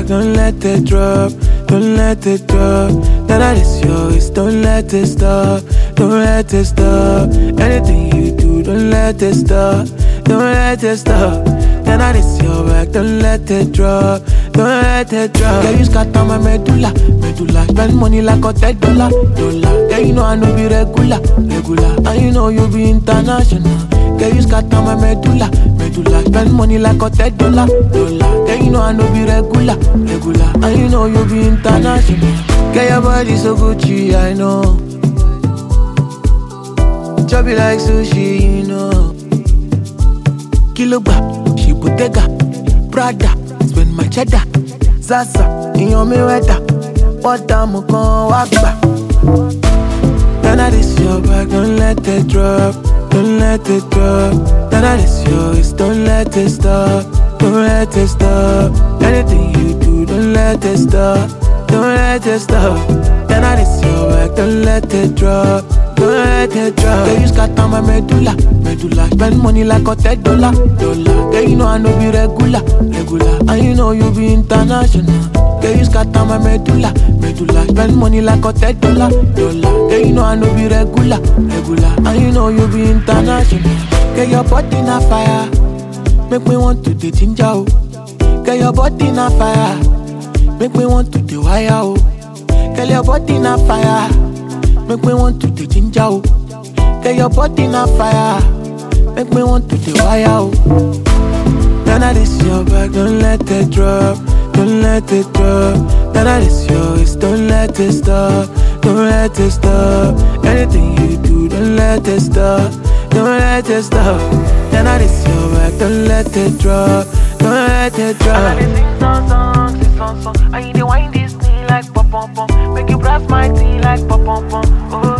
back, don't let it drop. Don't let it drop. Then I is yours, don't let it stop. Don't let it stop. Anything you do, don't let it stop. Don't let it stop. Then I is your back, don't let it drop. Don't let it drop. Yeah, you scatter my medulla, medulla. Spend money like a $10, dollar. Yeah, you know I know be regular, regular. And you know you be international. Yeah, you scatter my medulla, medulla. Spend money like a $10, dollar. Yeah, you know I know be regular, regular. And you know you be international. Yeah, your body so Gucci, I know. Chubby like sushi, you know. Kilo ba, she Bottega, Prada, spend my cheddar. Zaza, in your Mayweather. What time you gon' walk back? Then I this your back, don't let it drop. Don't let it drop. Then I this yours, don't let it stop. Don't let it stop. Anything you do, don't let it stop. Don't let it stop. Then I this your back, don't let it drop. Don't let it drop. Yeah, you scatter my medulla, medulla. Spend money like a $10, dollar. Yeah, you know I know be regular, regular. And you know you be international. Yeah, you scatter my medulla, medulla. Spend money like a $10, dollar. Yeah, you know I know be regular, regular. And you know you be international. Get your body in a fire, make me want to the ginger, oh. Get your body in a fire, make me want to the wire, oh. Get your body in a fire, make me want to the ginger, oh. Get your body in a fire, make me want to the wire, oh. Then I this your back, don't let it drop. Don't let it drop. Then I this yours, don't let it stop. Don't let it stop. Anything you do, don't let it stop. Don't let it stop. Then I this your back, don't let it drop. Don't let it drop. And I dey sing song, and you dey wind this thing like pom pom pom. Make you brass my thing like pom pom pom. Oh.